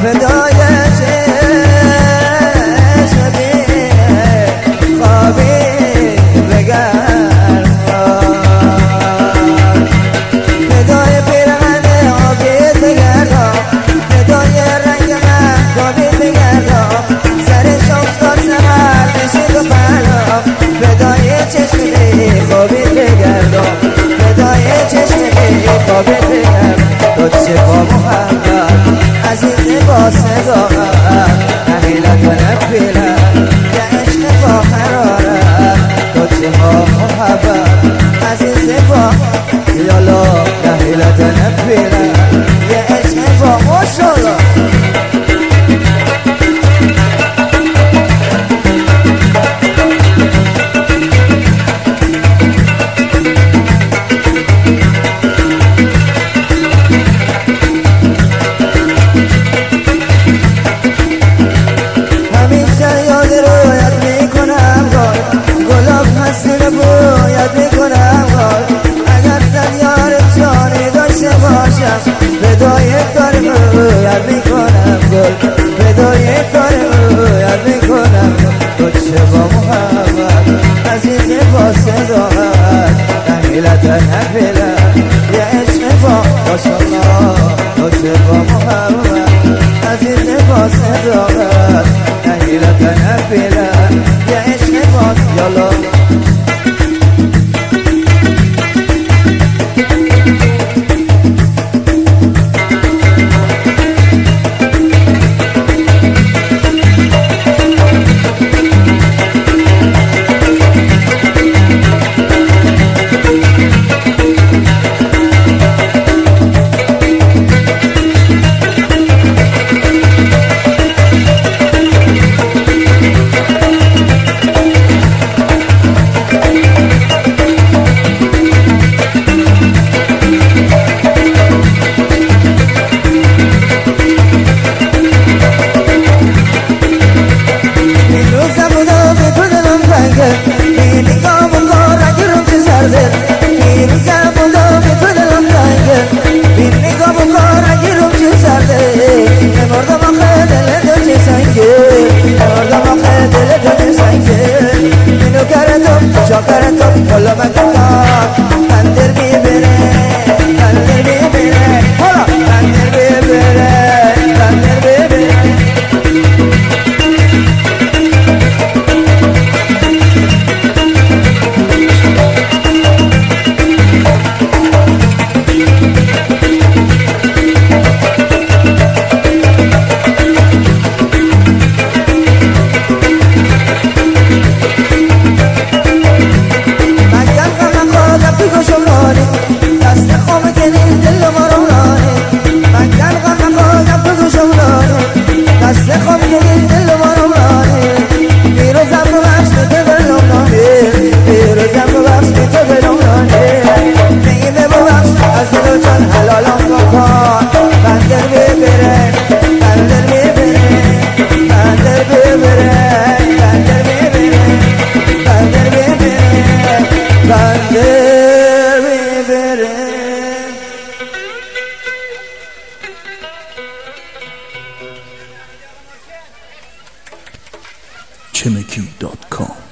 فدای چشم بین خوابی بگرد فدای پیرهن آبی بگرد فدای رنگ محتابی بگرد سرش افتاد سمر نشید و پرد فدای چشم بین خوابی بگرد فدای چشم بین خوابی بگرد تو چه با محمد عزیز با صداقت نهیلت و نفیلت یه عشق با حرارت تو چه با محبت عزیز با یالا نهیلت و نفیلت یه عشق با ماشالله فدای کار یاد میکنم گل فدای کار یاد میکنم تو چه با محبت عزیز با صداقت نهیلت نفیلت یه عشق با ماشالله تو چه با محبت عزیز با صداقت نهیلت نفیلت یه عشق با یالا شاکرتم حالا من بندر بیبره بندر بیبره حالا بندر بیبره بندر بیبره chimiki.com